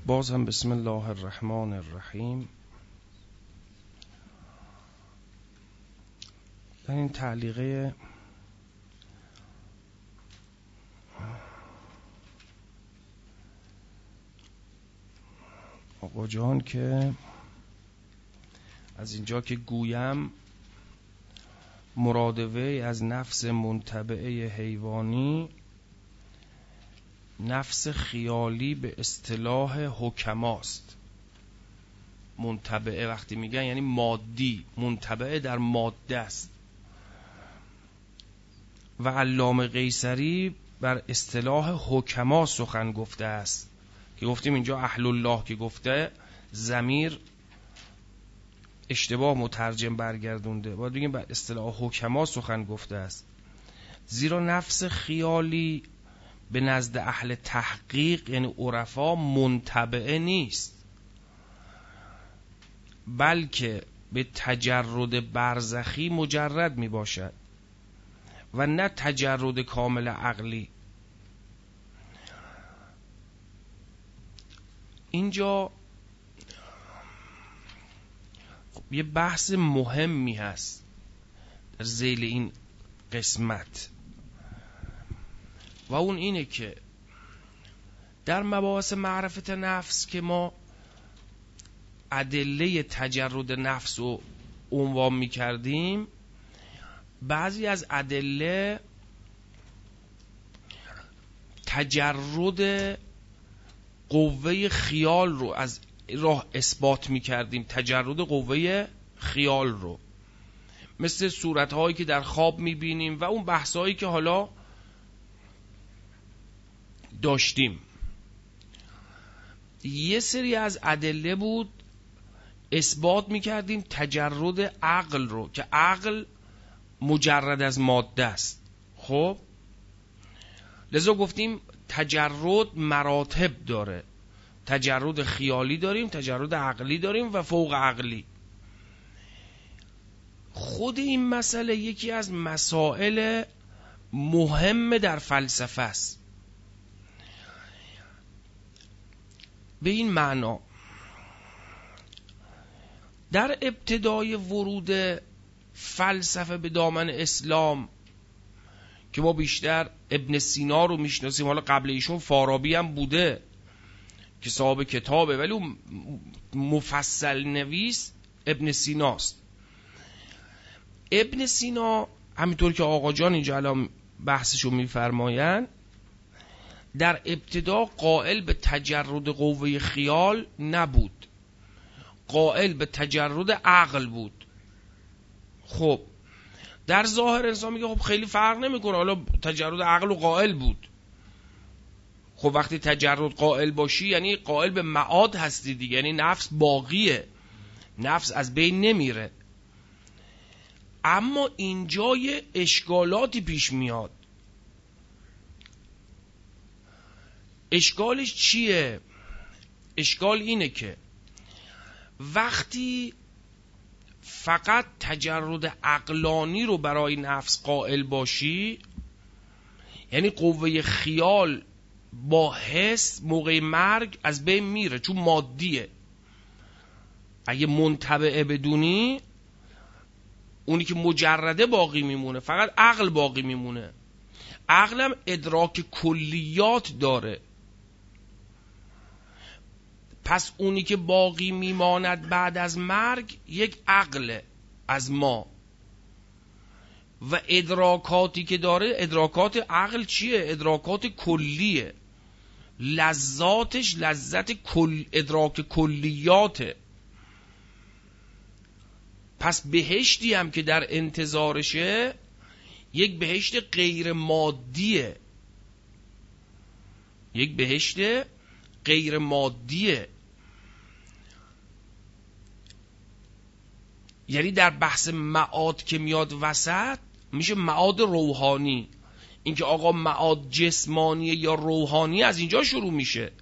باز هم بسم الله الرحمن الرحیم. در این تعلیقه آقا جان که از اینجا که گویم مراد وی از نفس منطبعه حیوانی نفس خیالی به اصطلاح حکماست. منطبعه وقتی میگن یعنی مادی، منطبعه در ماده است. و علامه قیصری بر اصطلاح حکما سخن گفته است که گفتیم اینجا اهل الله که گفته ضمیر اشتباه مترجم برگردونده، باید بگیم بر اصطلاح حکما سخن گفته است. زیرا نفس خیالی به نزد اهل تحقیق یعنی عرفا منطبعه نیست، بلکه به تجرد برزخی مجرد می باشد و نه تجرد کامل عقلی. اینجا یه بحث مهمی هست در ذیل این قسمت و اون اینه که در مباحث معرفت نفس که ما ادله تجرد نفس رو عنوان می کردیم، بعضی از ادله تجرد قوه خیال رو از راه اثبات می کردیم، تجرد قوه خیال رو، مثل صورتهایی که در خواب می بینیم و اون بحثایی که حالا داشتیم. یه سری از ادله بود اثبات می کردیم تجرد عقل رو که عقل مجرد از ماده است. خب لذا گفتیم تجرد مراتب داره، تجرد خیالی داریم، تجرد عقلی داریم و فوق عقلی. خود این مسئله یکی از مسائل مهم در فلسفه است. به این معنا در ابتدای ورود فلسفه به دامن اسلام که ما بیشتر ابن سینا رو میشناسیم، حالا قبل ایشون فارابی هم بوده که صاحب کتابه، ولی اون مفصل نویس ابن سیناست. ابن سینا همینطور که آقا جان اینجا الان بحثشو میفرماین، در ابتدا قائل به تجرد قوه خیال نبود، قائل به تجرد عقل بود. خب در ظاهر انسان میگه خب خیلی فرق نمیکنه، حالا تجرد عقل و قائل بود. خب وقتی تجرد قائل باشی یعنی قائل به معاد هستی دیگه، یعنی نفس باقیه، نفس از بین نمیره. اما اینجا یه اشکالاتی پیش میاد. اشکالش چیه؟ اشکال اینه که وقتی فقط تجرد عقلانی رو برای نفس قائل باشی، یعنی قوه خیال با حس موقع مرگ از بین میره چون مادیه. اگه منطبعه بدونی، اونی که مجرده باقی میمونه، فقط عقل باقی میمونه. عقلم ادراک کلیات داره، پس اونی که باقی میماند بعد از مرگ یک عقل از ما و ادراکاتی که داره، ادراکات عقل چیه؟ ادراکات کلیه، لذاتش لذت ادراک کلیاته. پس بهشتی هم که در انتظارشه یک بهشت غیر مادیه، یک بهشت غیر مادیه. یعنی در بحث معاد که میاد وسط میشه معاد روحانی. اینکه آقا معاد جسمانیه یا روحانی از اینجا شروع میشه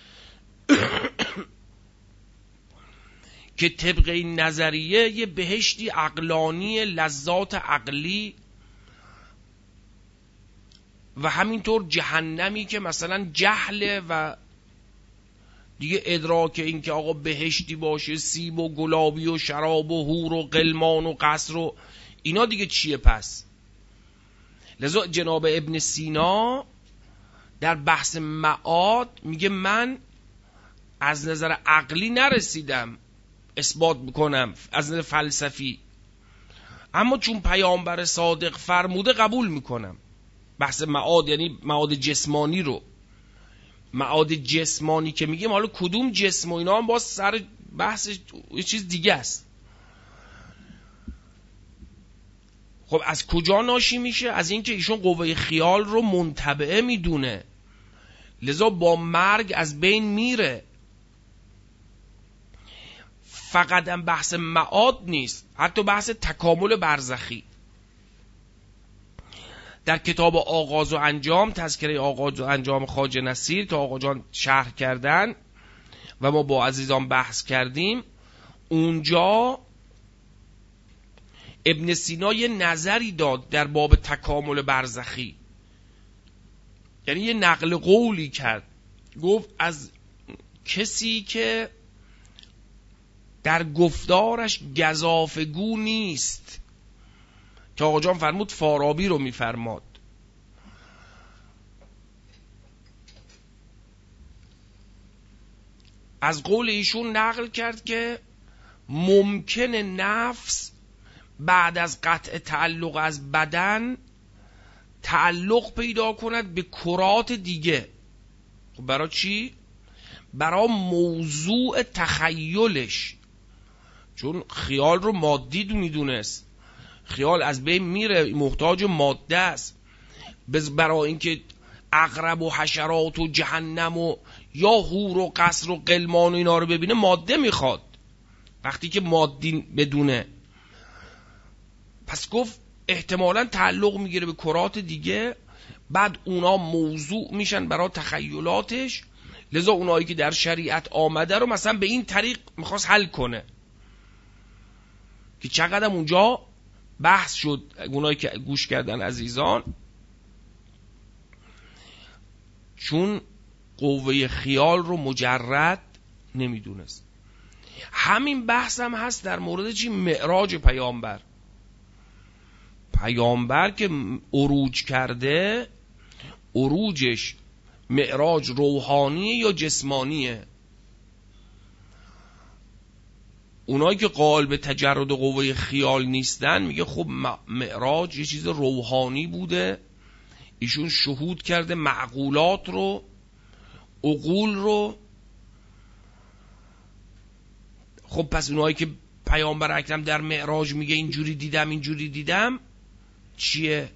که طبق این نظریه یه بهشتی عقلانی، لذات عقلی، و همینطور جهنمی که مثلا جهل و دیگه ادراک این که آقا بهشتی باشه، سیب و گلابی و شراب و حور و غلمان و قصر و اینا دیگه چیه پس؟ لذا جناب ابن سینا در بحث معاد میگه من از نظر عقلی نرسیدم اثبات بکنم، از نظر فلسفی، اما چون پیامبر صادق فرموده قبول میکنم. بحث معاد یعنی معاد جسمانی رو. معاد جسمانی که میگیم حالا کدوم جسم و اینا هم باز سر بحث یه چیز دیگه است. خب از کجا ناشی میشه؟ از اینکه ایشون قوه خیال رو منتبعه میدونه، لذا با مرگ از بین میره. فقط هم بحث معاد نیست، حتی بحث تکامل برزخی. در کتاب آغاز و انجام، تذکره آغاز و انجام خواجه نصیر که آقا جان شرح کردن و ما با عزیزان بحث کردیم، اونجا ابن سینا یه نظری داد در باب تکامل برزخی، یعنی یه نقل قولی کرد. گفت از کسی که در گفتارش گزافگو نیست، که آقا جان فرمود فارابی رو میفرماد. از قول ایشون نقل کرد که ممکن نفس بعد از قطع تعلق از بدن تعلق پیدا کند به کرات دیگه. خب برای چی؟ برای موضوع تخیلش، چون خیال رو مادی میدونست، خیال از بین میره، محتاج ماده است. برای اینکه عقرب و حشرات و جهنم و یا حور و قصر و غلمان و اینا رو ببینه ماده میخواد، وقتی که مادی بدونه. پس گفت احتمالاً تعلق میگیره به کرات دیگه، بعد اونا موضوع میشن برای تخیلاتش. لذا اونایی که در شریعت آمده رو مثلا به این طریق میخواست حل کنه، که چقدر اونجا بحث شد. اونایی که گوش کردن عزیزان، چون قوه خیال رو مجرد نمیدونست. همین بحث هم هست در مورد چی؟ معراج پیامبر. پیامبر که عروج کرده، عروجش معراج روحانیه یا جسمانیه؟ اونایی که قائل به تجرد قوه خیال نیستن میگه خب معراج یه چیز روحانی بوده، ایشون شهود کرده معقولات رو، عقول رو. خب پس اونایی که پیامبر اکرم در معراج میگه اینجوری دیدم اینجوری دیدم چیه؟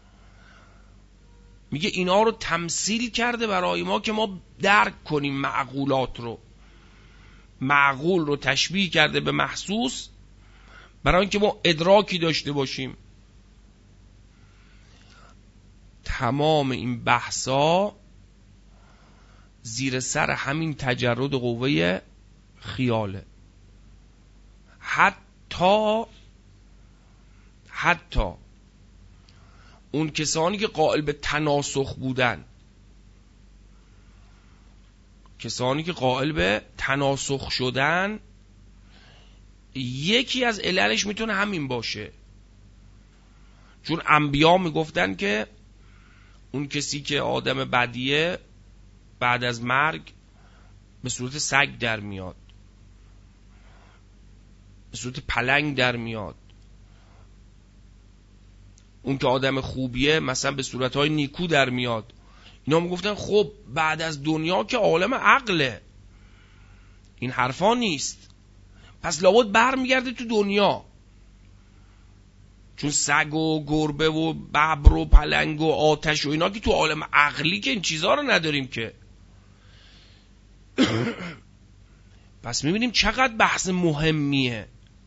میگه اینا رو تمثیل کرده برای ما که ما درک کنیم معقولات رو. معقول رو تشبیه کرده به محسوس برای اینکه ما ادراکی داشته باشیم. تمام این بحثا زیر سر همین تجرد قوه خیاله. حتی اون کسانی که قائل به تناسخ بودن، کسانی که قائل به تناسخ شدن، یکی از عللش میتونه همین باشه. چون انبیا میگفتن که اون کسی که آدم بدیه بعد از مرگ به صورت سگ در میاد، به صورت پلنگ در میاد. اون که آدم خوبیه مثلا به صورتهای نیکو در میاد. اینا میگفتن خب بعد از دنیا که عالم عقله، این حرفا نیست، پس لابد بر میگرده تو دنیا. چون سگ و گربه و ببر و پلنگ و آتش و اینا که تو عالم عقلی که این چیزها رو نداریم که. پس میبینیم چقدر بحث مهمیه.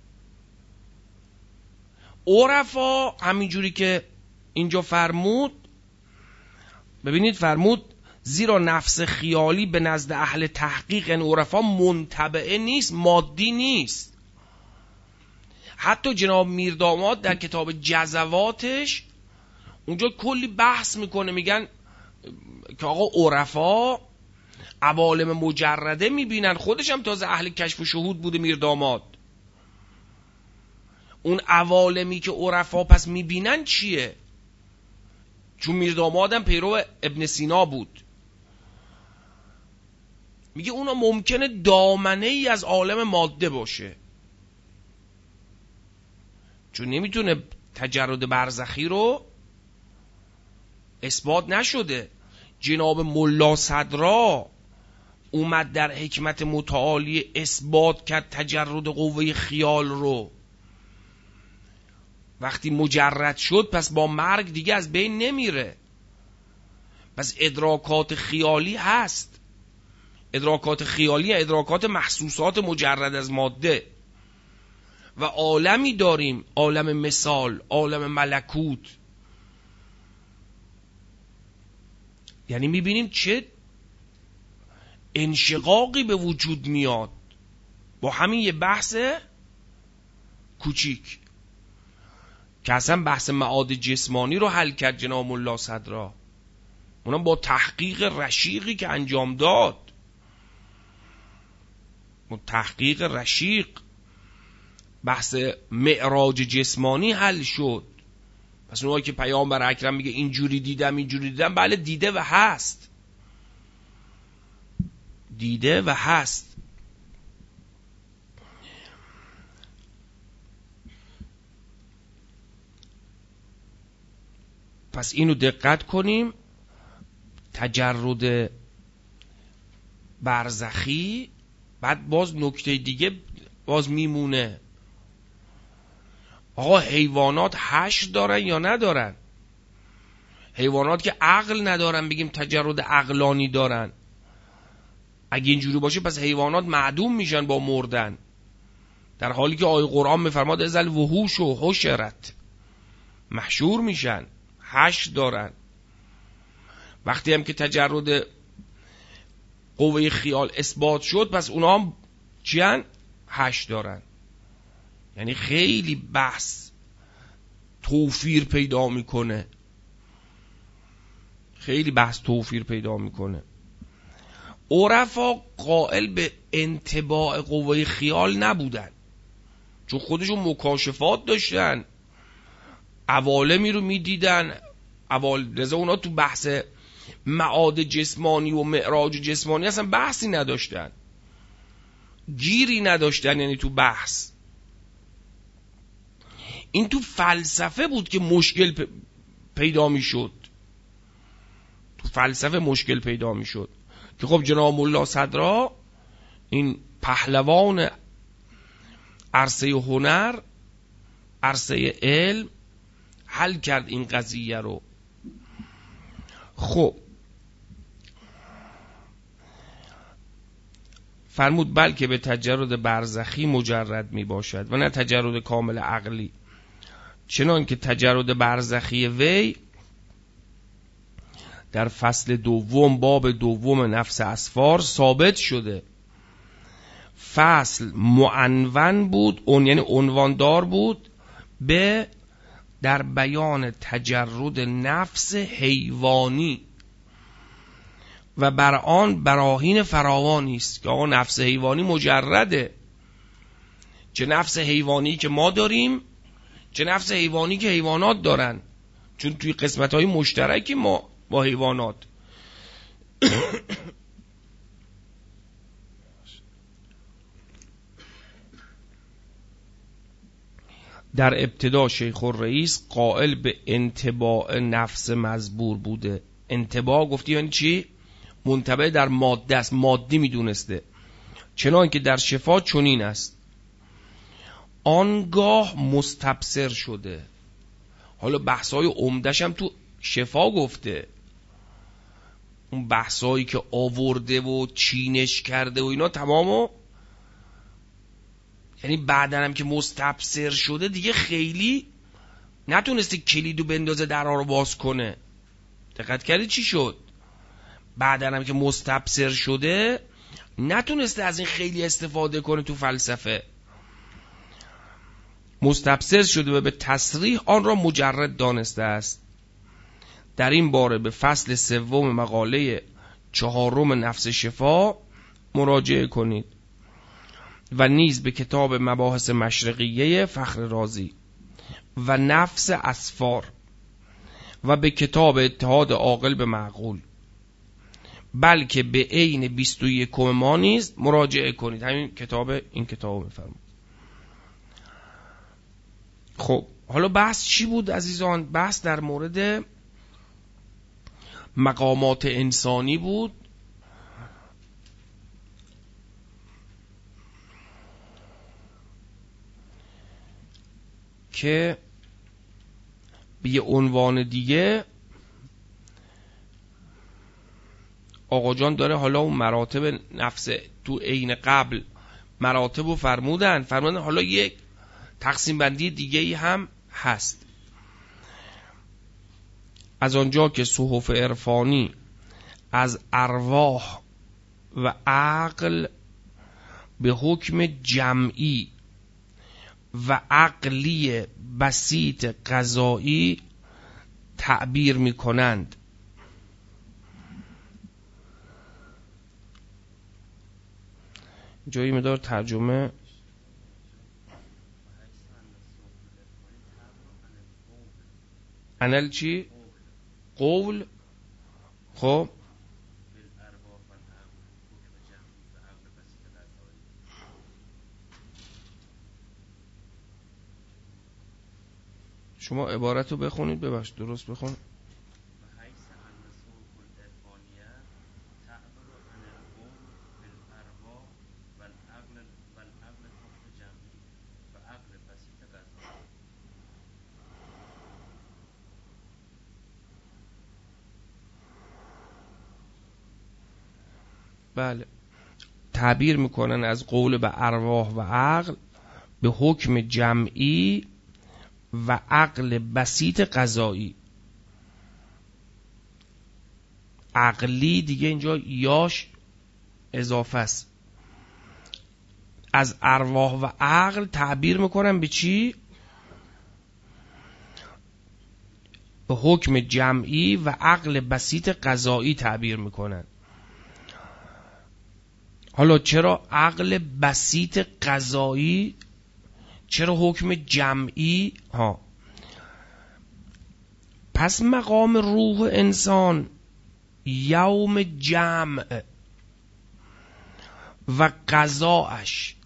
عرفا همینجوری که اینجا فرمود، ببینید فرمود زیرا نفس خیالی به نزد اهل تحقیق این عرفا منتبعه نیست، مادی نیست. حتی جناب میرداماد در کتاب جزواتش اونجا کلی بحث میکنه، میگن که آقا عرفا عوالم مجرده میبینن. خودش هم تازه اهل کشف و شهود بوده میرداماد. اون عوالمی که عرفا پس میبینن چیه؟ چون میردامادم پیرو ابن سینا بود. میگه اونا ممکنه دامنه ای از عالم ماده باشه، چون نمیتونه تجرد برزخی رو اثبات نشده. جناب ملا صدرا اومد در حکمت متعالی اثبات کرد تجرد قوه خیال رو. وقتی مجرد شد پس با مرگ دیگه از بین نمیره. پس ادراکات خیالی هست. ادراکات خیالی ادراکات محسوسات مجرد از ماده. و عالمی داریم، عالم مثال، عالم ملکوت. یعنی میبینیم چه انشقاقی به وجود میاد با همین یه بحث کوچیک که اصلا بحث معاد جسمانی رو حل کرد جناب ملا صدرا. اونم با تحقیق رشیقی که انجام داد، با تحقیق رشیق بحث معراج جسمانی حل شد. پس اونها که پیامبر اکرم میگه اینجوری دیدم اینجوری دیدم، بله دیده و هست، دیده و هست. پس اینو دقت کنیم. تجرد برزخی. بعد باز نکته دیگه باز میمونه، آقا حیوانات حشر دارن یا ندارن؟ حیوانات که عقل ندارن بگیم تجرد عقلانی دارن. اگه اینجوری باشه پس حیوانات معدوم میشن با مردن، در حالی که آیه قرآن میفرماد ازل وحوش و حشرت، محشور میشن، حشر دارن. وقتی هم که تجرد قوه خیال اثبات شد پس اونا هم چیان؟ حشر دارن. یعنی خیلی بحث توفیر پیدا میکنه، خیلی بحث توفیر پیدا میکنه. عرفا قائل به انطباع قوه خیال نبودن، چون خودشون مکاشفات داشتن، عوالمی رو میدیدن. رضا اونا تو بحث معاد جسمانی و معراج جسمانی اصلا بحثی نداشتن، گیری نداشتن. یعنی تو بحث این تو فلسفه بود که مشکل پیدا میشد. تو فلسفه مشکل پیدا میشد که خب جناب ملا صدرا این پهلوان عرصه هنر، عرصه علم، حل کرد این قضیه رو. خب فرمود بلکه به تجرد برزخی مجرد می باشد و نه تجرد کامل عقلی، چنان که تجرد برزخی وی در فصل دوم باب دوم نفس اسفار ثابت شده. فصل معنون بود، اون یعنی عنواندار بود به در بیان تجرد نفس حیوانی و بر آن براهین فراوانی است که آقا نفس حیوانی مجرده. چه نفس حیوانی که ما داریم، چه نفس حیوانی که حیوانات دارن، چون توی قسمت‌های مشترکی ما با حیوانات. در ابتدا شیخ الرئیس قائل به انطباع نفس مزبور بوده. انطباع گفتی یعنی چی؟ منطبع در ماده است، مادی میدونسته. چنان که در شفا چنین است، آنگاه مستبصر شده. حالا بحثای عمدش هم تو شفا گفته، اون بحثایی که آورده و چینش کرده و اینا تمامو، یعنی بعدن هم که مستبصر شده دیگه خیلی نتونسته کلیدو بندازه درها رو باز کنه. دقت کردی چی شد؟ بعدن هم که مستبصر شده نتونسته از این خیلی استفاده کنه تو فلسفه. مستبصر شده و به تصریح آن را مجرد دانسته است. در این باره به فصل سوم مقاله 4 نفس شفا مراجعه کنید و نیز به کتاب مباحث مشرقیه فخر رازی و نفس اسفار و به کتاب اتحاد عاقل به معقول، بلکه به عین 21 ما نیز مراجعه کنید. همین کتاب، این کتاب میفرمود. خب حالا بحث چی بود عزیزان؟ بحث در مورد مقامات انسانی بود که به یه عنوان دیگه آقا جان داره حالا اون مراتب نفس تو عین قبل مراتب رو فرمودن حالا یک تقسیم بندی دیگه ای هم هست. از آنجا که صحف عرفانی از ارواح و عقل به حکم جمعی و عقلی بسیط قضایی تعبیر می کنند، جایی مدار ترجمه انل چی؟ قول. خب شما عبارت رو بخونید، ببخش درست بخون. بله، تعبیر میکنن از قول به ارواح و عقل به حکم جمعی و عقل بسیط قضایی. عقلی دیگه اینجا یاش اضافه است. از ارواح و عقل تعبیر میکنن به چی؟ به حکم جمعی و عقل بسیط قضایی تعبیر میکنن. حالا چرا عقل بسیط قضایی؟ چرا حکم جمعی؟ پس مقام روح انسان یوم جمع و قضاءش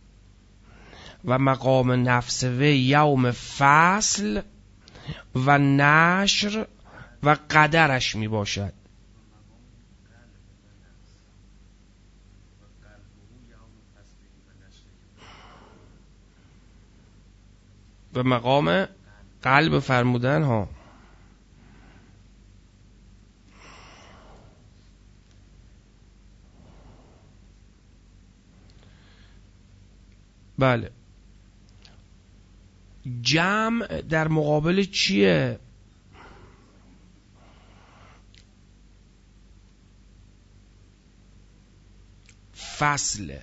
و مقام نفس و یوم فصل و نشر و قدرش می باشد. و مقام قلب فرمودن بله. جمع در مقابل چیه؟ فصل.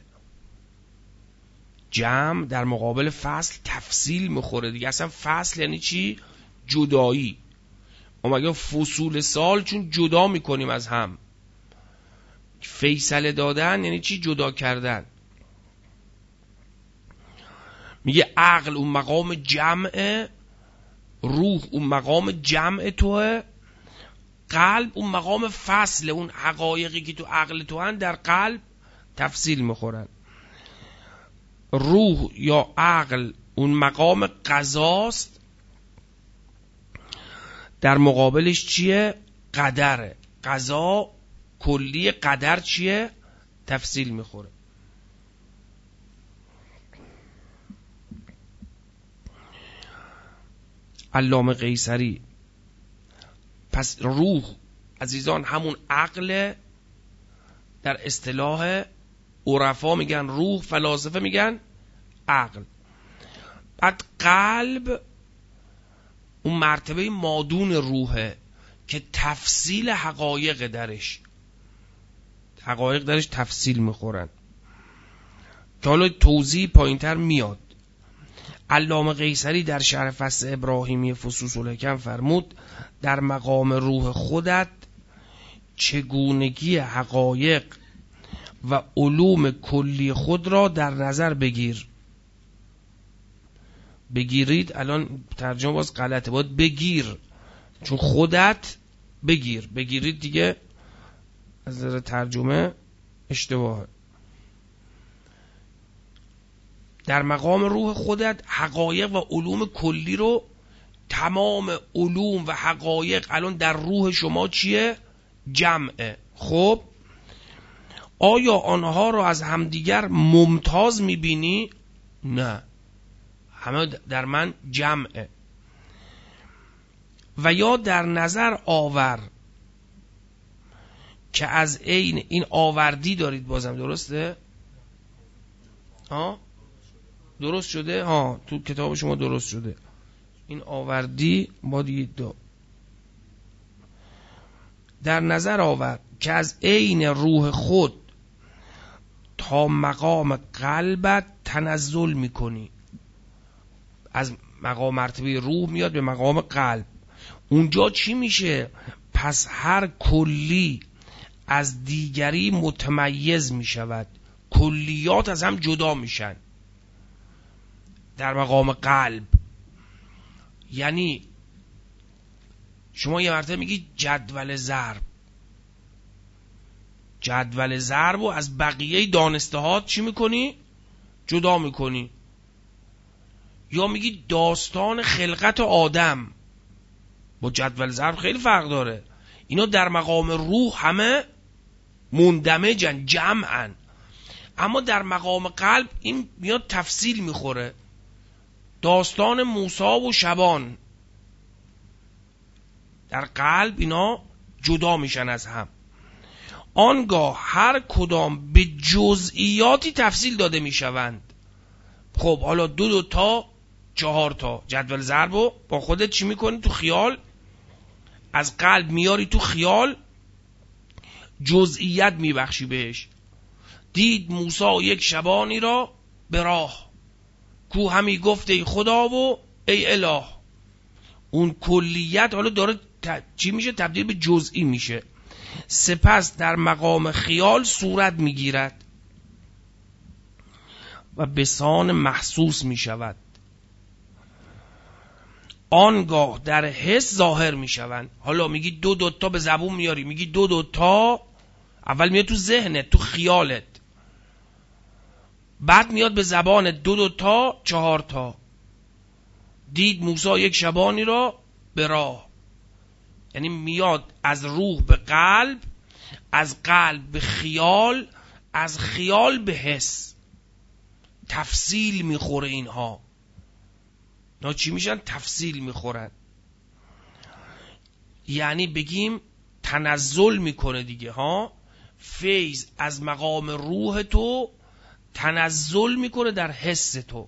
جمع در مقابل فصل تفصیل میخوره دیگه. اصلا فصل یعنی چی؟ جدایی. ما مگه فصول سال چون جدا میکنیم از هم. فیصله دادن یعنی چی؟ جدا کردن. میگه عقل اون مقام جمعه، روح اون مقام جمع توه، قلب اون مقام فصل، اون حقایقی که تو عقل تو هن در قلب تفصیل میخورن. روح یا عقل اون مقام قضاست، در مقابلش چیه؟ قدره. قضا کلی، قدر چیه؟ تفصیل میخوره. علامه قیصری. پس روح عزیزان همون عقل، در اصطلاح عرفا میگن روح، فلاسفه میگن عقل. بعد قلب اون مرتبه مادون روحه که تفصیل حقایق درش، حقایق درش تفصیل میخورن که حالا توضیح پایینتر میاد. علامه قیصری در شرح فصل ابراهیمی فصوص الحکم فرمود در مقام روح خودت چگونگی حقایق و علوم کلی خود را در نظر بگیر. بگیرید الان ترجمه باز غلطه، باید بگیر، چون خودت بگیر. بگیرید دیگه از نظر ترجمه اشتباهه. در مقام روح خودت حقایق و علوم کلی رو، تمام علوم و حقایق الان در روح شما چیه؟ جمعه. خب آیا آنها رو از همدیگر ممتاز میبینی؟ نه، همه در من جمعه. و یا در نظر آور که از این آوردی دارید، بازم درسته؟ درست شده؟ تو کتاب شما درست شده. این آوردی با دید در نظر آور که از عین روح خود تا مقام قلبت تنزل میکنی. از مقام مرتبه روح میاد به مقام قلب. اونجا چی میشه؟ پس هر کلی از دیگری متمیز میشود، کلیات از هم جدا میشن در مقام قلب. یعنی شما یه مرتبه میگی جدول ضرب، جدول ضرب رو از بقیه دانسته ها چی میکنی؟ جدا میکنی. یا میگی داستان خلقت آدم، با جدول ضرب خیلی فرق داره. اینا در مقام روح همه مندمجن، جمعن، اما در مقام قلب این میاد تفصیل میخوره. داستان موسی و شبان در قلب اینا جدا میشن از هم. آنگاه هر کدام به جزئیاتی تفصیل داده میشوند. خب حالا 2 تا 4 تا جدول ضرب رو با خودت چی میکنی؟ تو خیال از قلب میاری تو خیال، جزئیات میبخشی بهش. دید موسی یک شبانی را به راه، کو همی گفت ای خدا و ای اله. اون کلیت حالا داره چی میشه؟ تبدیل به جزئی میشه. سپس در مقام خیال صورت میگیرد و بسان محسوس میشود. آنگاه در حس ظاهر میشوند. حالا میگی 2 تا به زبون میاری، میگی 2 تا اول میاد تو ذهنت، تو خیالت، بعد میاد به زبانت 2 تا 4 تا. دید موسی یک شبانی را به راه، یعنی میاد از روح به قلب، از قلب به خیال، از خیال به حس. تفصیل میخوره اینها. اینا چی میشن؟ تفصیل میخورن. یعنی بگیم تنزل میکنه دیگه فیض از مقام روح تو تنزل میکنه در حس تو.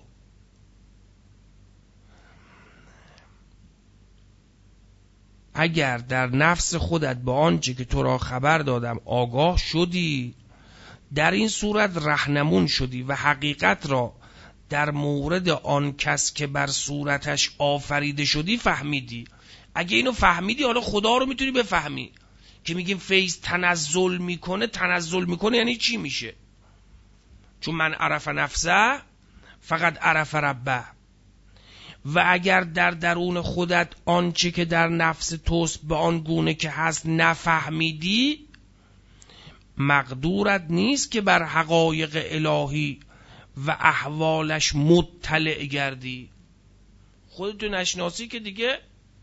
اگر در نفس خودت به آنچه که تو را خبر دادم آگاه شدی، در این صورت رهنمون شدی و حقیقت را در مورد آن کس که بر صورتش آفریده شدی فهمیدی. اگه اینو فهمیدی، حالا خدا رو میتونی بفهمی. که میگیم فیض تنزل میکنه، تنزل میکنه یعنی چی میشه؟ چون من عرف نفسه فقط عرف ربه. و اگر در درون خودت آنچه که در نفس توست به آن گونه که هست نفهمیدی، مقدورت نیست که بر حقایق الهی و احوالش مطلع گردی. خودتو نشناسی که دیگه.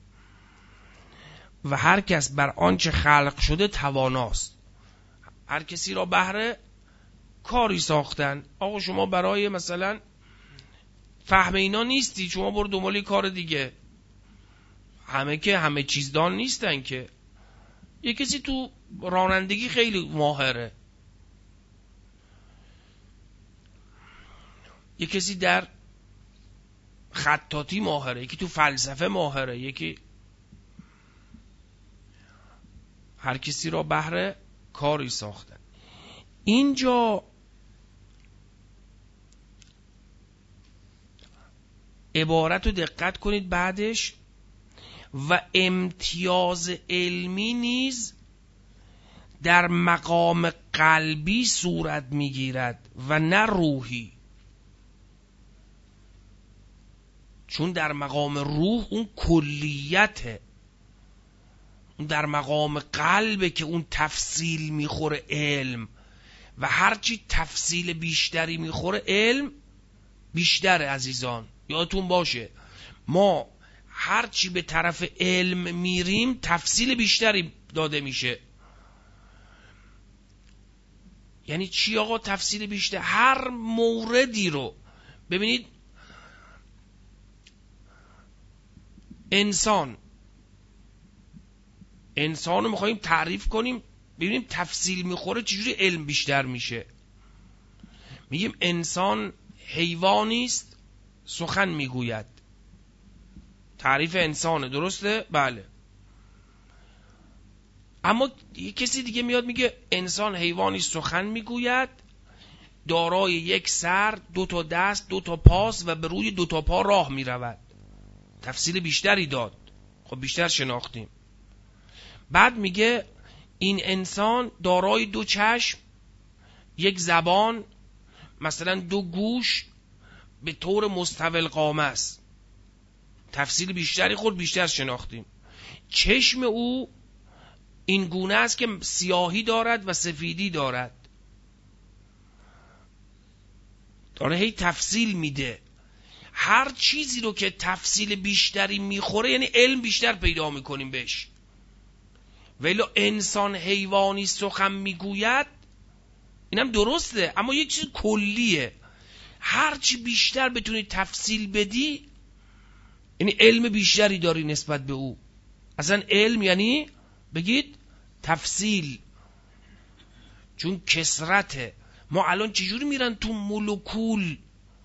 و هر کس بر آنچه خلق شده تواناست. هر کسی را بهر کاری ساختن. آقا شما برای مثلا فهم اینا نیستی، شما برو دنبال کار دیگه. همه چیزدان نیستن که. یه کسی تو رانندگی خیلی ماهره، یه کسی در خطاطی ماهره، یکی تو فلسفه ماهره، یکی. هر کسی را بهر کاری ساختن. اینجا عبارت رو دقت کنید بعدش. و امتیاز علمی نیز در مقام قلبی صورت میگیرد و نه روحی. چون در مقام روح اون کلیته، اون در مقام قلبه که اون تفصیل میخوره علم، و هرچی تفصیل بیشتری میخوره علم بیشتره. عزیزان یادتون باشه ما هرچی به طرف علم میریم تفصیل بیشتری داده میشه. یعنی چی آقا تفصیل بیشتر؟ هر موردی رو ببینید، انسان رو میخواییم تعریف کنیم، ببینیم تفصیل میخوره چجوری علم بیشتر میشه. میگیم انسان حیوانی است سخن میگوید. تعریف انسانه، درسته؟ بله. اما یه کسی دیگه میاد میگه انسان حیوانی است سخن میگوید، دارای یک سر، 2 تا دست، 2 تا پاست و به روی 2 تا پا راه میرود. تفصیل بیشتری داد، خب بیشتر شناختیم. بعد میگه این انسان دارای 2 چشم، 1 زبان، مثلا 2 گوش، به طور مستوی القامه است. تفصیل بیشتری خود بیشتر شناختیم. چشم او این گونه است که سیاهی دارد و سفیدی دارد. داره هی تفصیل میده. هر چیزی رو که تفصیل بیشتری میخوره یعنی علم بیشتر پیدا میکنیم بهش. ولی انسان حیوانی سخن میگوید، اینم درسته اما یک چیز کلیه. هرچی بیشتر بتونی تفصیل بدی یعنی علم بیشتری داری نسبت به او. اصلا علم یعنی بگید تفصیل، چون کثرته. ما الان چجوری میرن تو مولکول؟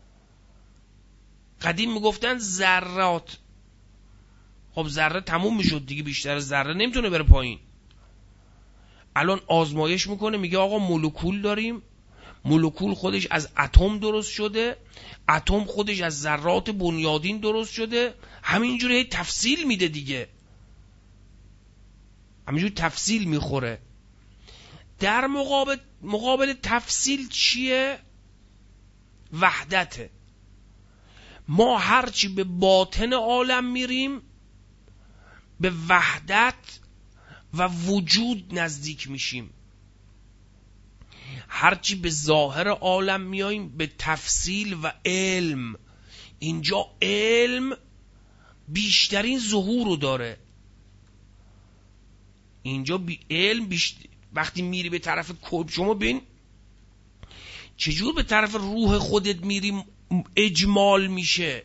قدیم میگفتن ذرات، خب ذره تموم میشد دیگه، بیشتر ذره نمیتونه بره پایین. الان آزمایش میکنه میگه آقا مولکول داریم، مولکول خودش از اتم درست شده، اتم خودش از ذرات بنیادین درست شده. همینجوری تفصیل میده دیگه، همینجوری تفصیل میخوره. در مقابل تفصیل چیه؟ وحدته. ما هرچی به باطن عالم میریم به وحدت و وجود نزدیک میشیم، هرچی به ظاهر عالم میاییم به تفصیل و علم. اینجا علم بیشترین ظهور رو داره. اینجا علم وقتی میری به طرف شما ببین چجور به طرف روح خودت میری اجمال میشه،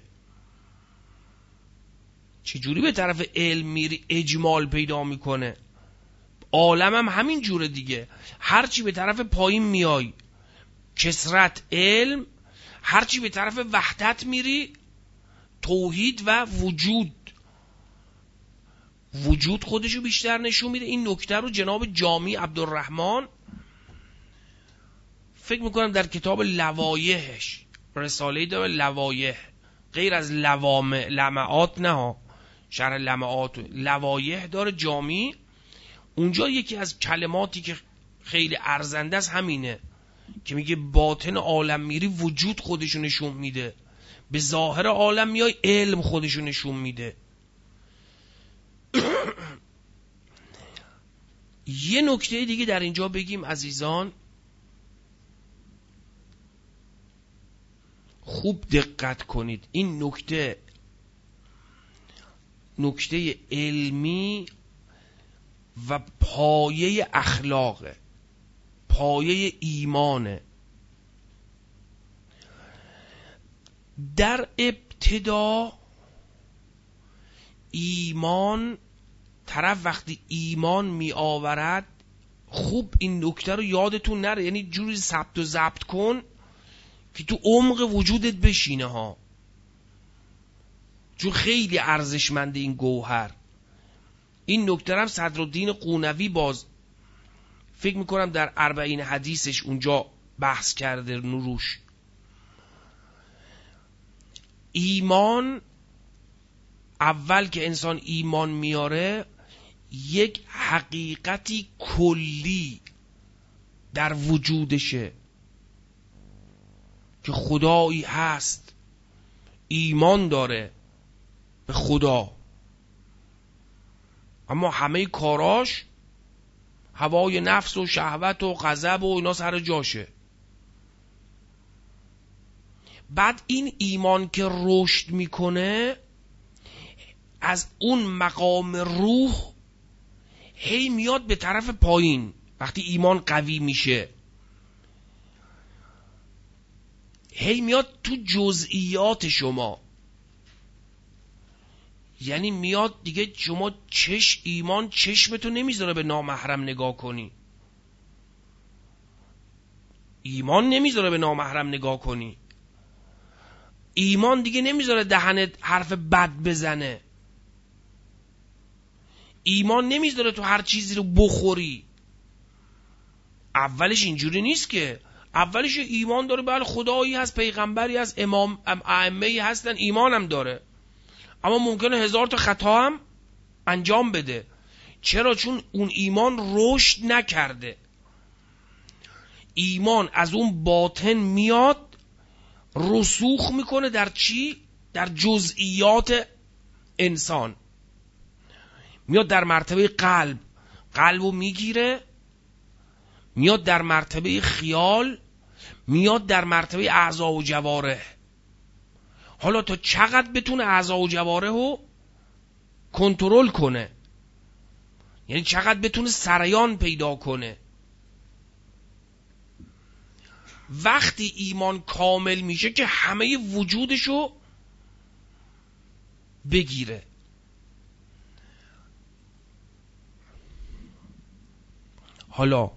چجوری به طرف علم میری اجمال پیدا میکنه. عالم هم همین جوره دیگه. هرچی به طرف پایین میای کثرت علم، هرچی به طرف وحدت میری توحید و وجود خودشو بیشتر نشون میده. این نکته رو جناب جامی عبدالرحمن فکر میکنم در کتاب لوایحش، رساله‌ای داره لوایح، غیر از لمعات نه ها، شرح لمعات، لوایح داره جامی. اونجا یکی از کلماتی که خیلی ارزنده است همینه که میگه باطن عالم میری وجود خودشو نشون میده، به ظاهر عالم میای علم خودشو نشون میده. یه نکته دیگه در اینجا بگیم عزیزان، خوب دقت کنید. این نکته علمی و پایه اخلاقه، پایه ایمانه. در ابتدا ایمان، طرف وقتی ایمان می آورد، خوب این نکته رو یادتون نره، یعنی جوری ثبت و ضبط کن که تو عمق وجودت بشینه ها، چون خیلی ارزشمنده این گوهر. این نکته هم صدرالدین قونوی باز فکر میکنم در 40 حدیثش اونجا بحث کرده نروش. ایمان، اول که انسان ایمان میاره یک حقیقتی کلی در وجودشه که خدایی هست، ایمان داره به خدا، اما همه کاراش هوای نفس و شهوت و غضب و اینا سر جاشه. بعد این ایمان که رشد میکنه از اون مقام روح هی میاد به طرف پایین. وقتی ایمان قوی میشه هی میاد تو جزئیات شما، یعنی میاد دیگه شما ایمان چشمتو نمیذاره به نامحرم نگاه کنی، ایمان نمیذاره به نامحرم نگاه کنی، ایمان دیگه نمیذاره دهنت حرف بد بزنه، ایمان نمیذاره تو هر چیزی رو بخوری. اولش اینجوری نیست که، اولش ایمان داره، بله خدایی هست، پیغمبری هست، امام ائمه‌ای هستن، ایمانم داره، اما ممکنه 1000 تا خطا هم انجام بده. چرا؟ چون اون ایمان رشد نکرده. ایمان از اون باطن میاد رسوخ میکنه در چی؟ در جزئیات انسان. میاد در مرتبه قلبو میگیره، میاد در مرتبه خیال، میاد در مرتبه اعضا و جوارح. حالا تا چقدر بتونه اعضا و جوارح رو کنترل کنه، یعنی چقدر بتونه سریان پیدا کنه. وقتی ایمان کامل میشه که همه وجودشو بگیره. حالا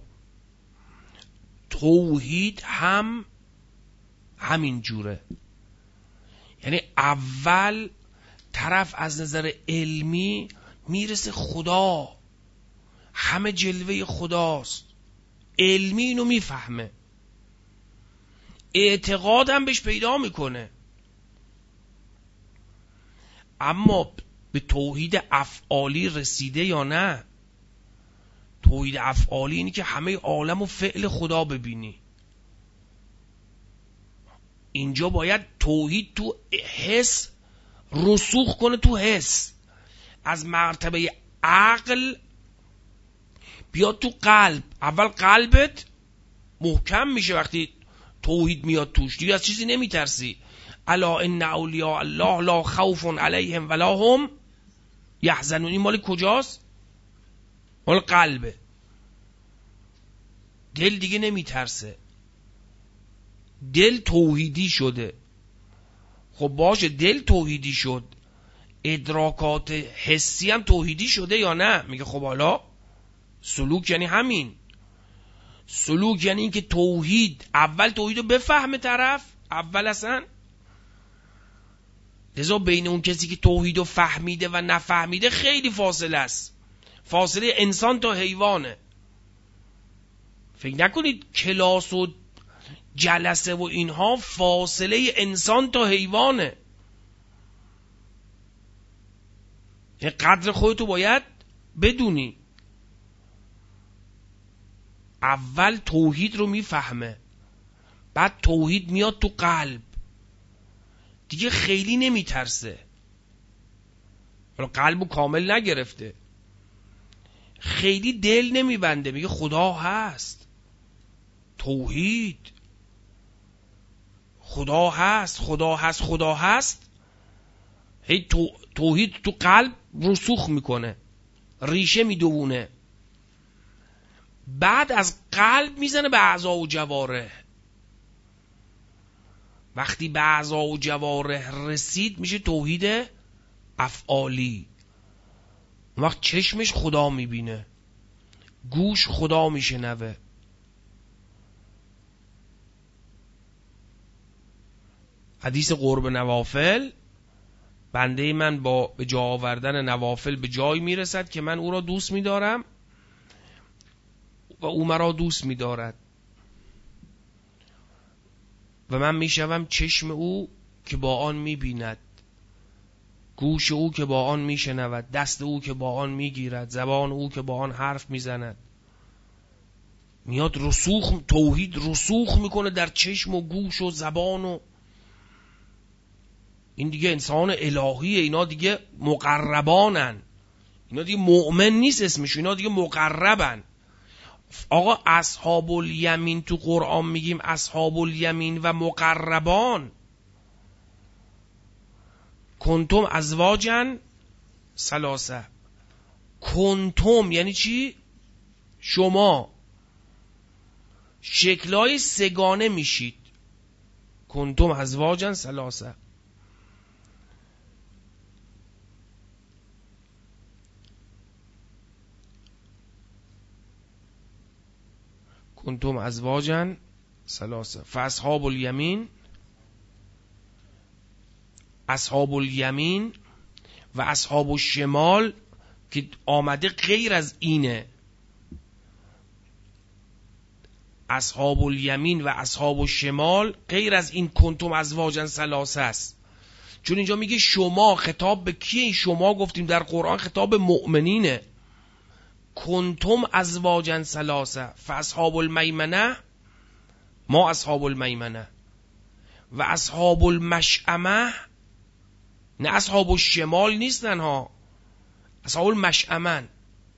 توحید هم همین جوره، یعنی اول طرف از نظر علمی میرسه خدا، همه جلوه خداست، علمی اینو میفهمه، اعتقادم بهش پیدا میکنه. اما به توحید افعالی رسیده یا نه؟ توحید افعالی اینی که همه عالم و فعل خدا ببینی. اینجا باید توحید تو حس رسوخ کنه، تو حس از مرتبه عقل بیاد تو قلب. اول قلبت محکم میشه وقتی توحید میاد توش، دیگه از چیزی نمیترسی. الا ان اولیاء الله لا خوف علیهم ولا هم یحزنون. این مال کجاست؟ مال قلبه. دل دیگه نمیترسه، دل توحیدی شده. خب باشه، دل توحیدی شد، ادراکات حسی هم توحیدی شده یا نه؟ میگه خب حالا سلوک یعنی همین. سلوک یعنی این که توحید، اول توحید رو بفهمه طرف، اول اصلا. لذا بین اون کسی که توحید رو فهمیده و نفهمیده خیلی فاصله است، فاصله انسان تا حیوانه. فکر نکنید کلاس و جلسه و اینها فاصله انسان تا حیوانه. یه قدر خودتو باید بدونی. اول توحید رو میفهمه، بعد توحید میاد تو قلب، دیگه خیلی نمیترسه. حالا قلبو کامل نگرفته، خیلی دل نمیبنده، میگه خدا هست، توحید، خدا هست، خدا هست، خدا هست. هی توحید تو قلب رسوخ میکنه، ریشه میدوونه، بعد از قلب میزنه به اعضا و جوارح. وقتی به اعضا و جوارح رسید میشه توحید افعالی. اون وقت چشمش خدا میبینه، گوش خدا میشنوه. حدیث قرب نوافل، بنده من با به جا آوردن نوافل به جای میرسد که من او را دوست میدارم و او مرا دوست می‌دارد و من میشوم چشم او که با آن می‌بیند. گوش او که با آن میشنود، دست او که با آن میگیرد، زبان او که با آن حرف میزند. میاد رسوخ، توحید رسوخ میکنه در چشم و گوش و زبان و این دیگه انسان الهیه. اینا دیگه مقربانن، اینا دیگه مؤمن نیست اسمش، اینا دیگه مقربن. آقا اصحاب الیمین تو قرآن میگیم اصحاب الیمین و مقربان. کنتم ازواجا ثلاثه. کنتم یعنی چی؟ شما شکلای سگانه میشید. کنتم ازواجا ثلاثه. کنتم ازواجا ثلاثه. فاصحاب الیمین، اصحاب الیمین و اصحاب الشمال که آمده غیر از اینه. اصحاب الیمین و اصحاب الشمال غیر از این کنتم ازواجا ثلاثه است. چون اینجا میگه شما، خطاب به کیه؟ این شما گفتیم در قرآن خطاب به مؤمنینه. کنتم ازواجا ثلاثه فاصحاب المیمنه، ما اصحاب المیمنه، و اصحاب المشأمه، نه اصحاب الشمال نیستن ها، اصحاب المشأمن.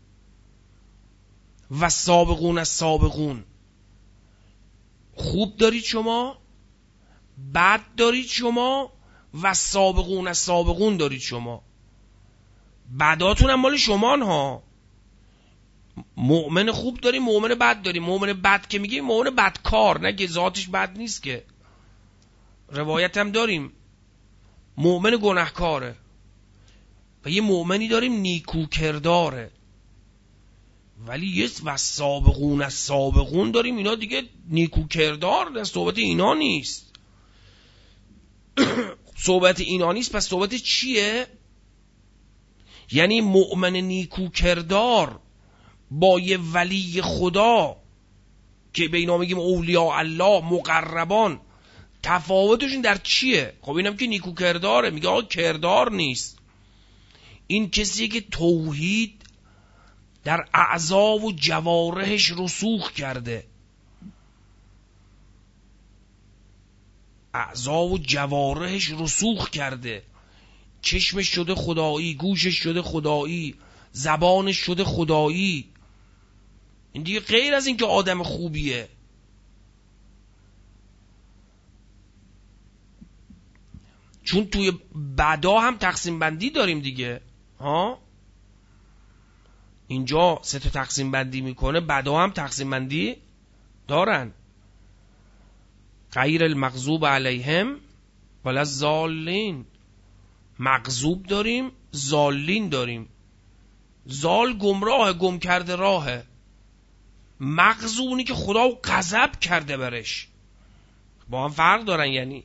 و سابقون السابقون. خوب دارید شما، بد دارید شما، و سابقون السابقون دارید شما. بداتون هم مال شمان ها. مؤمن خوب داریم، مؤمن بد داریم. مؤمن بد که میگیم مؤمن بدکار، نه که ذاتش بد نیست، که روایت هم داریم مؤمن گناهکاره. و یه مؤمنی داریم نیکو کرداره. ولی یه و سابقون از سابقون داریم، اینا دیگه نیکو کردار نه، صحبت اینا نیست. صحبت اینا نیست. پس صحبت چیه؟ یعنی مؤمن نیکو کردار با یه ولی خدا که به اینا میگیم اولیاء الله، مقربان، تفاوتشون در چیه؟ خب اینم که نیکو کرداره. میگه آقا کردار نیست، این کسیه که توحید در اعضا و جوارحش رسوخ کرده. اعضا و جوارحش رسوخ کرده. چشمش شده خدایی، گوشش شده خدایی، زبانش شده خدایی. این دیگه غیر از این که آدم خوبیه. چون توی بدا هم تقسیم بندی داریم دیگه ها. اینجا سه تا تقسیم بندی میکنه، بدا هم تقسیم بندی دارن. غیر المغضوب علیهم ولا الضالین. مغضوب داریم، ضالین داریم. زال گمراه، گم کرده راهه. مغضوبونی که خدا غضب کرده برش. با هم فرق دارن. یعنی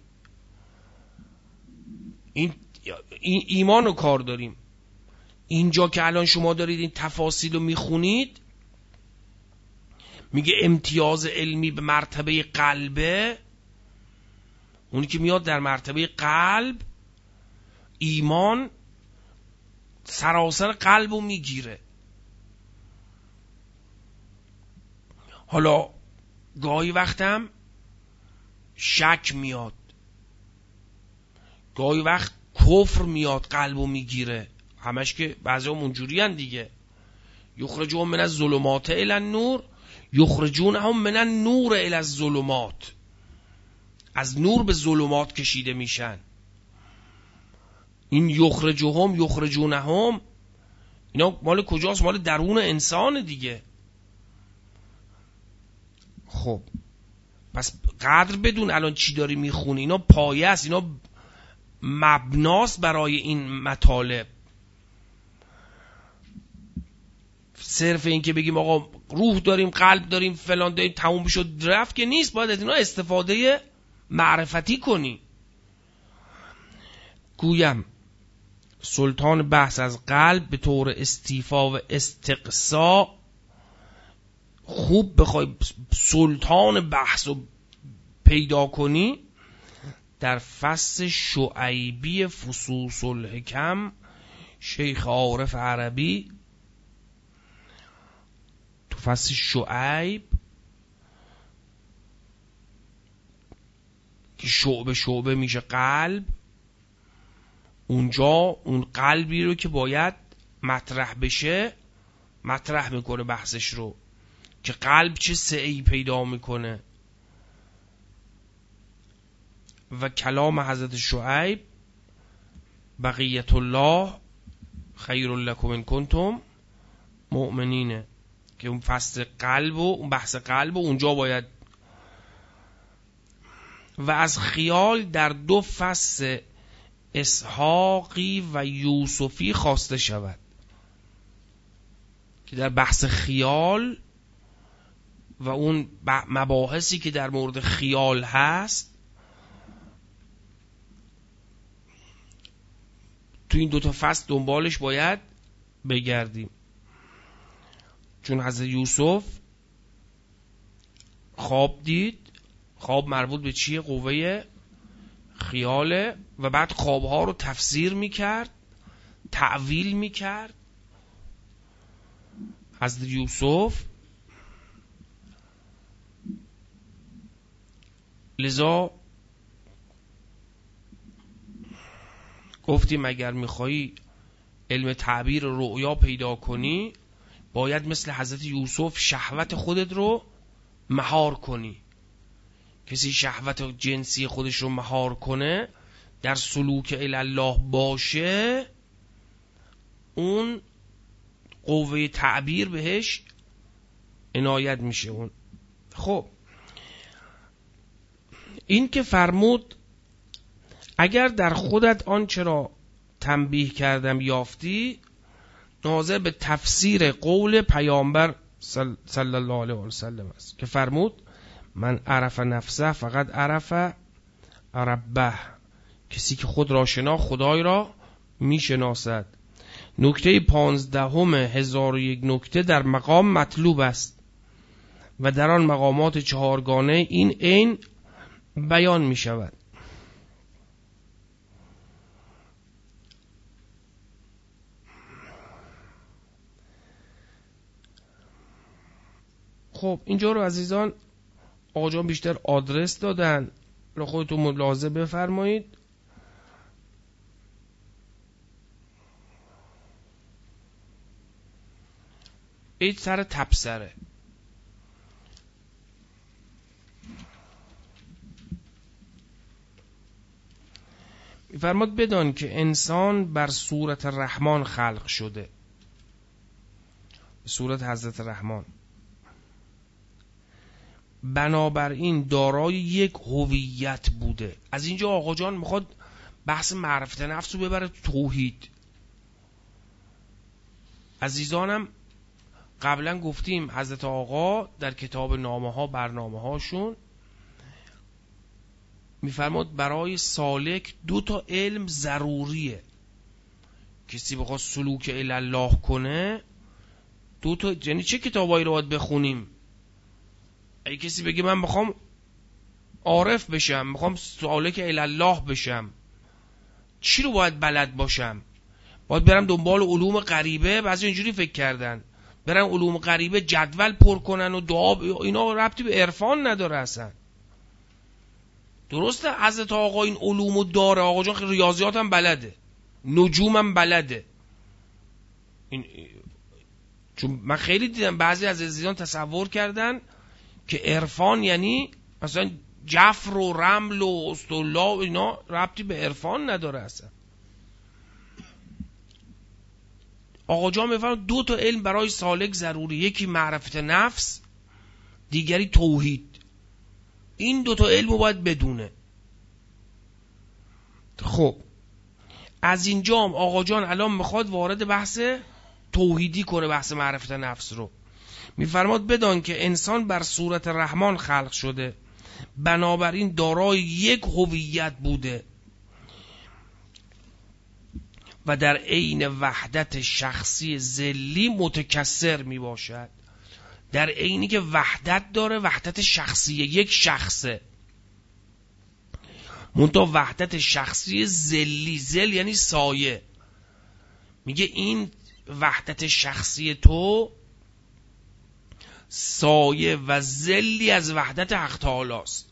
این ایمان رو کار داریم. اینجا که الان شما دارید این تفاصیل رو میخونید، میگه امتیاز علمی به مرتبه قلبه. اونی که میاد در مرتبه قلب، ایمان سراسر قلب رو میگیره. حالا گاهی وقتم شک میاد، گاهی وقت کفر میاد قلب رو میگیره. همش که بعضی هم اونجوری هن دیگه. یخرجون من الظلمات الی النور، یخرجون هم من النور الی الظلمات. از نور به ظلمات کشیده میشن. این یخرجونهم اینا مال کجاست؟ مال درون انسان دیگه. خب پس قدر بدون الان چی داری میخونی. اینا پایه است، اینا مبناست برای این مطالب. صرف این که بگیم آقا روح داریم، قلب داریم، فلان داریم، تموم شد رفت که نیست. باید از اینا استفاده معرفتی کنی. گویم سلطان بحث از قلب به طور استیفا و استقصا. خوب بخوای سلطان بحث رو پیدا کنی، در فصل شعیبی فصوص الحکم شیخ عارف عربی تو فصل شعیب که شعبه شعبه میشه قلب، اونجا اون قلبی رو که باید مطرح بشه مطرح میکنه بحثش رو که قلب چه سعی پیدا میکنه. و کلام حضرت شعیب بقیت الله خیر لکم ان کنتم مؤمنین، که اون فصل قلب و اون بحث قلب و اونجا باید. و از خیال در 2 فصل اسحاقی و یوسفی خواسته شود که در بحث خیال و اون مباحثی که در مورد خیال هست تو این 2 فصل دنبالش باید بگردیم. چون حضرت یوسف خواب دید، خواب مربوط به چیه؟ قوه خیاله، و بعد خوابها رو تفسیر میکرد، تعویل میکرد. حضرت یوسف لذا گفتیم اگر میخوایی علم تعبیر رؤیا پیدا کنی باید مثل حضرت یوسف شهوت خودت رو مهار کنی. کسی شهوت جنسی خودش رو مهار کنه، در سلوک الله باشه، اون قوه تعبیر بهش عنایت میشه. اون خب این که فرمود اگر در خودت آنچه را تنبیه کردم یافتی، ناظر به تفسیر قول پیامبر صلی الله علیه و سلم است که فرمود من عرف نفسه فقط عرف ربه، کسی که خود را شناخت خدای را میشناسد. نکته 15 1001 نکته در مقام مطلوب است و در آن مقامات 4 این عین بیان می شود. خب اینجا رو عزیزان آقا جان بیشتر آدرس دادن، رو خودتون ملاحظه بفرمایید. این سر تبصره میفرماد بدان که انسان بر صورت رحمان خلق شده، صورت حضرت رحمان، بنابراین دارای یک هویت بوده. از اینجا آقا جان میخواد بحث معرفت نفس رو ببره تو توحید. عزیزانم قبلا گفتیم حضرت آقا در کتاب نامه ها برنامه هاشون میفرماد برای سالک 2 علم ضروریه. کسی بخواد سلوک الله کنه 2 یعنی چه کتابایی رو باید بخونیم؟ اگه کسی بگه من میخوام عارف بشم، میخوام سالک الله بشم، چی رو باید بلد باشم؟ باید برم دنبال علوم غریبه؟ بعضی اینجوری فکر کردن برن علوم غریبه جدول پر کنن و دعا، اینا ربطی به عرفان نداره اصلا. درسته حضرت آقا این علومو داره، آقا جان ریاضیات هم بلده، نجوم هم بلده. چون من خیلی دیدم بعضی از عزیزان تصور کردن که عرفان یعنی مثلا جفر و رمل و اسطولا و اینا، ربطی به عرفان نداره اصلا. آقا جان میفرماید 2 علم برای سالک ضروری، یکی معرفت نفس، دیگری توحید. این 2 علم رو باید بدونه. خب از اینجا هم آقا جان الان میخواد وارد بحث توحیدی کنه، بحث معرفت نفس رو. میفرماد بدان که انسان بر صورت رحمان خلق شده، بنابراین دارای یک هویت بوده و در عین وحدت شخصی ذلی متکثر می باشد. در عینی که وحدت داره، وحدت شخصی، یک شخصه، منتها وحدت شخصی ذلی، ذل یعنی سایه، میگه این وحدت شخصی تو سایه و ذلی از وحدت حق تعالی است.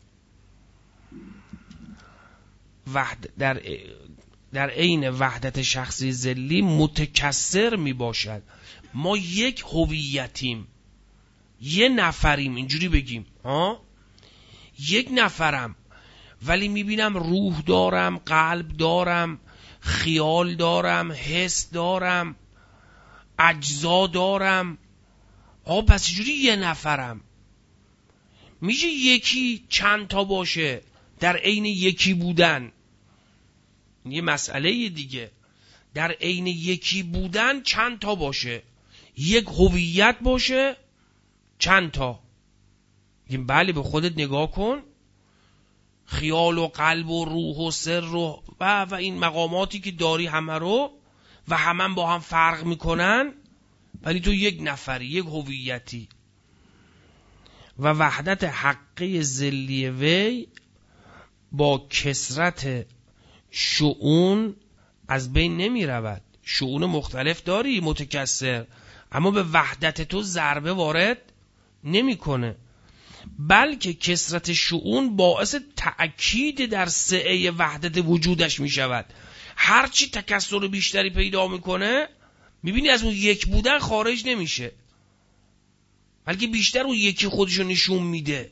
در عین وحدت شخصی ذلی متکثر می باشد. ما یک هویتیم، یه نفریم، اینجوری بگیم یک نفرم، ولی میبینم روح دارم، قلب دارم، خیال دارم، حس دارم، اجزا دارم. پس اینجوری یه نفرم. میشه یکی چند تا باشه در عین یکی بودن؟ یه مسئله دیگه. در عین یکی بودن چند تا باشه؟ یک هویت باشه چند تا؟ میگیم بله، به خودت نگاه کن، خیال و قلب و روح و سر و این مقاماتی که داری همه رو و همه با هم فرق میکنن، ولی تو یک نفری، یک هویتی. و وحدت حقی ذلی وی با کثرت شؤون از بین نمی رود. شؤون مختلف داری متکثر، اما به وحدت تو ضربه وارد نمی کنه، بلکه کثرت شؤون باعث تأکید در سعه وحدت وجودش می شود. هرچی تکثر بیشتری پیدا میکنه، میبینی از اون یک بودن خارج نمیشه، بلکه بیشتر اون یکی خودشو نشون میده.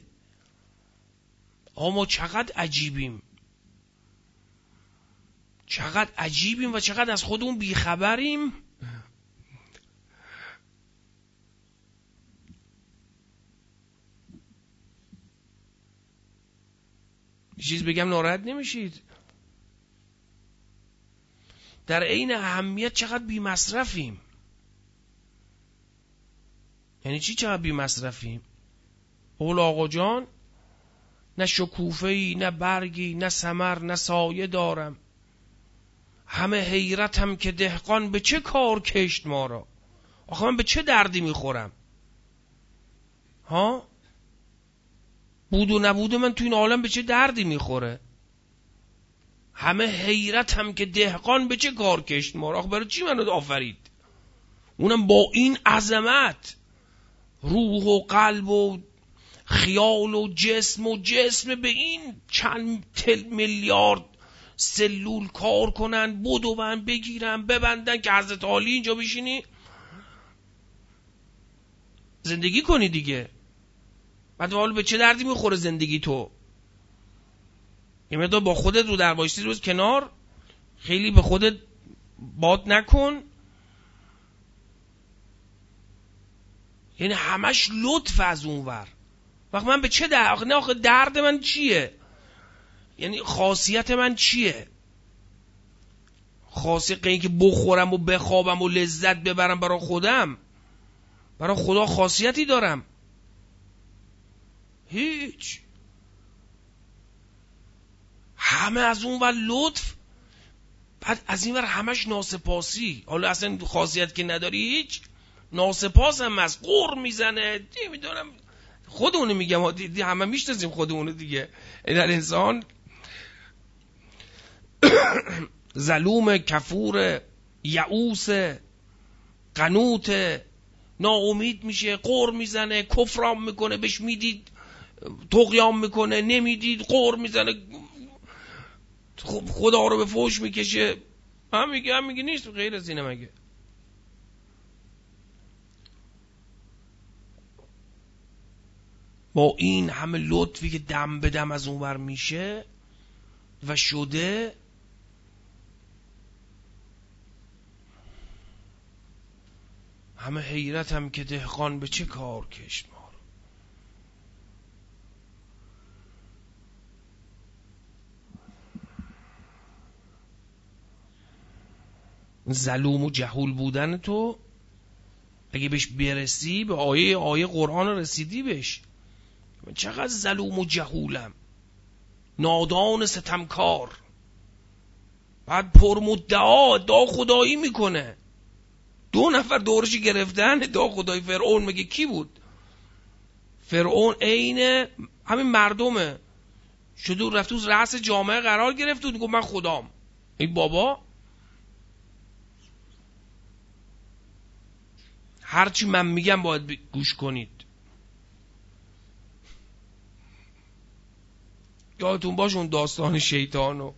ما چقدر عجیبیم، چقدر عجیبیم و چقدر از خودمون بیخبریم. چیز بگم ناراحت نمیشید؟ در عین اهمیت چقدر بی مصرفیم. یعنی چی چقدر بی مصرفیم؟ اول آقا جان، نه شکوفه‌ای، نه برگی، نه ثمر، نه سایه دارم، همه حیرتم که دهقان به چه کار کشت ما را. آخه من به چه دردی میخورم؟ بود و نبود من تو این عالم به چه دردی میخوره؟ همه حیرتم که دهقان به چه کار کشت ما را. آخه برای چی منو آفرید؟ اونم با این عظمت، روح و قلب و خیال و جسم به این چند میلیارد سلول کار کنن، بدون بگیرن ببندن که حضرت عالی اینجا بشینی زندگی کنی دیگه. بعد حالا به چه دردی میخوره زندگی تو؟ یه مقدار با خودت رو در بایستی روز کنار، خیلی به خودت باد نکن. یعنی همش لطف از اون ور. وقت من به چه درد؟ آخه درد من چیه؟ یعنی خاصیت من چیه؟ خاصیت این که بخورم و بخوابم و لذت ببرم برای خودم؟ برای خدا خاصیتی دارم؟ هیچ. همه از اون ور لطف، بعد از این ور همش ناسپاسی. حالا اصلا خاصیت که نداری هیچ، ناسپاس هم از قر میزنه. میدونم خودمونه میگم، همه میشناسیم خودمونه دیگه. در انسان ظلوم، کفور، یعوس، قنوت، ناامید میشه، قر میزنه، کفرام میکنه، بهش میدید طغیان میکنه، نمیدید قر میزنه، خدا رو به فوش میکشه. هم میگه نیست غیر از اینه مگه؟ با این همه لطفی که دم به دم از اونور میشه و شده، همه حیرت هم که دهقان به چه کار کشت ما رو. ظلوم و جهول بودن تو اگه بهش برسی، به آیه قرآن رسیدی بهش، من چقدر ظلوم و جهولم، نادان ستمکار، بعد پرمدعا دعا خدایی میکنه. 2 نفر دورشی گرفتن دعا خدایی. فرعون مگه کی بود؟ فرعون عین همین مردمه. شده و رفت تو رأس جامعه قرار گرفت و گفت من خدام. این بابا هرچی من میگم باید گوش کنید. یادتون باشه اون داستان شیطانو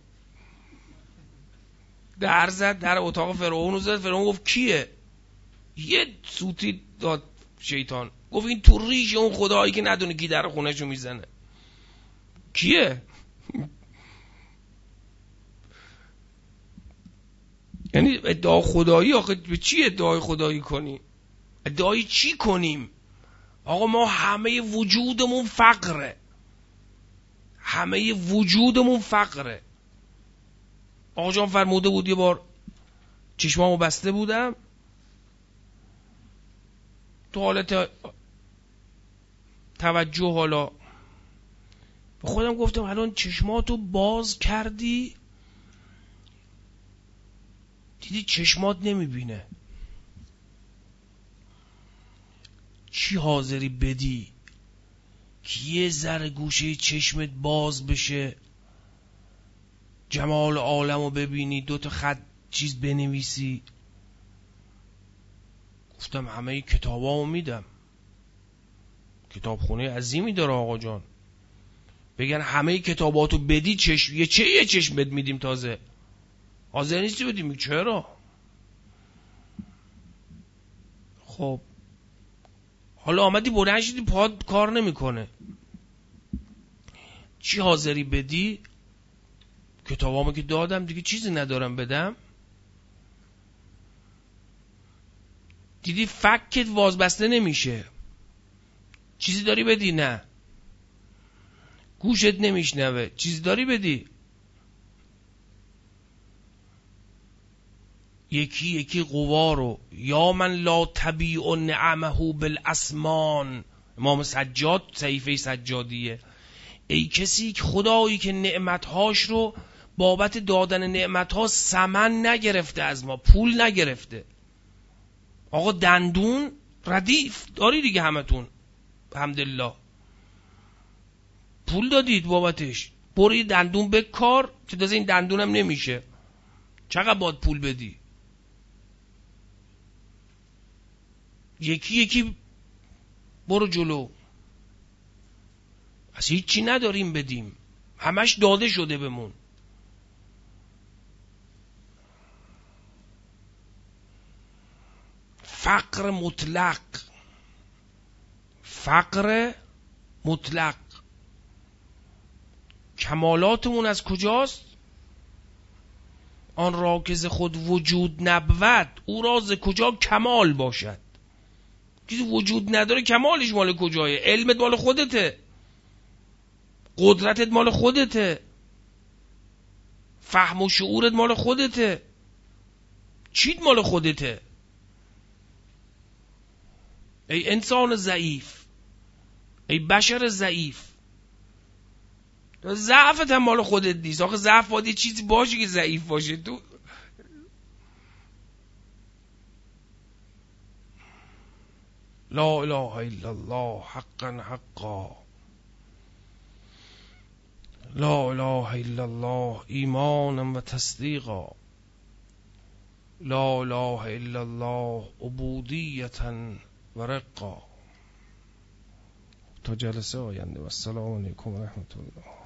در زد، در اتاق فرعون رو زد. فرعون گفت کیه؟ یه سوتی داد شیطان، گفت این تو ریش اون خدایی که ندونه کی در خونه‌شو میزنه. کیه؟ یعنی ادعا خدایی، آخه به چی ادعای خدایی کنی؟ ادعای چی کنیم؟ آقا ما همه وجودمون فقره، همه وجودمون فقره. آقا جان فرموده بود یه بار چشمامو بسته بودم تو حالت توجه، حالا به خودم گفتم الان چشماتو باز کردی دیدی چشمات نمیبینه، چی حاضری بدی که یه ذره گوشه چشمت باز بشه، جمال عالمو ببینی، 2 تا خط چیز بنویسی؟ گفتم همه کتابامو میدم. کتابخونه عظیمی داره آقا جان، بگن همه کتاباتو بدی چشم یه چشم بد میدیم، تازه حاضر نیستی بدیم. چرا؟ خب حالا آمدی بلند شدی پاد کار نمیکنه، چی حاضری بدی؟ کتابامو که دادم دیگه چیزی ندارم بدم. دیدی فکت وازبسته نمیشه، چیزی داری بدی؟ نه. گوشت نمیشنوه، چیزی داری بدی؟ یکی یکی قوا رو، یا من لا تبیع نعمه بالاسمان، امام سجاد صحیفه سجادیه. ای کسی که خدایی که نعمتهاش رو بابت دادن نعمتها ثمن نگرفته، از ما پول نگرفته. آقا دندون ردیف داری دیگه همتون الحمدلله، پول دادید بابتش، برو یه دندون بکار که تازه این دندونم نمیشه، چقدر باید پول بدی؟ یکی یکی برو جلو. از هیچی نداریم بدیم، همش داده شده بمون. فقر مطلق، فقر مطلق. کمالاتمون از کجاست؟ آن را که ز خود وجود نبود او را ز کجا کمال باشد. کسی وجود نداره کمالش مال کجایه؟ علمت مال خودته، قدرتت مال خودته، فهم و شعورت مال خودته، چیت مال خودته. ای انسان ضعیف، ای بشر ضعیف، ضعفت هم مال خودت نیست. آخه ضعف باید یه چیزی باشه که ضعیف باشه. تو لا اله الا الله حقا حقا، لا اله الا الله ایمانا و تصدیقا، لا اله الا الله عبودیتا و رقا. تا جلسه آینده و السلام علیکم و رحمت الله.